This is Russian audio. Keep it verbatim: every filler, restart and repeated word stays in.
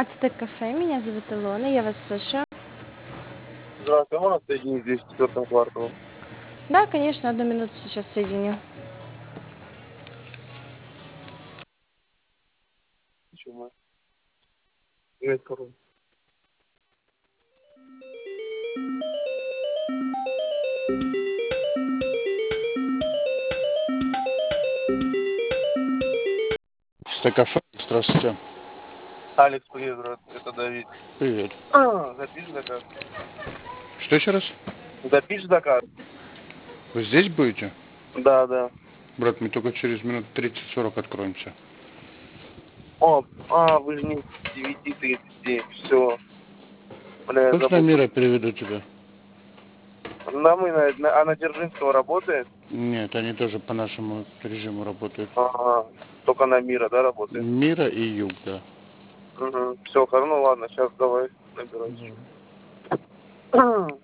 Ацтек кафе, меня зовут Илона, я вас слушаю. Здравствуйте, можно соединить здесь с четвертым кварталом? Да, конечно, одну минуту сейчас соединю. Почему? Нет, король. Стекафе, здравствуйте. Алекс, привет, брат. Это Давид. Привет. А, запишешь заказ? Что еще раз? Запишешь заказ? Вы здесь будете? Да, да. Брат, мы только через минут тридцать-сорок откроемся. О, а, вы же не с девяти тридцати. Все. Бля, я Хочешь на забыл. мира переведу тебя? Да, мы на, на, а на Дзержинского работает? Нет, они тоже по нашему режиму работают. Ага. Только на Мира, да, работает? Мира и Юг, да. Угу. Все, хорошо, ну ладно, сейчас давай набирай.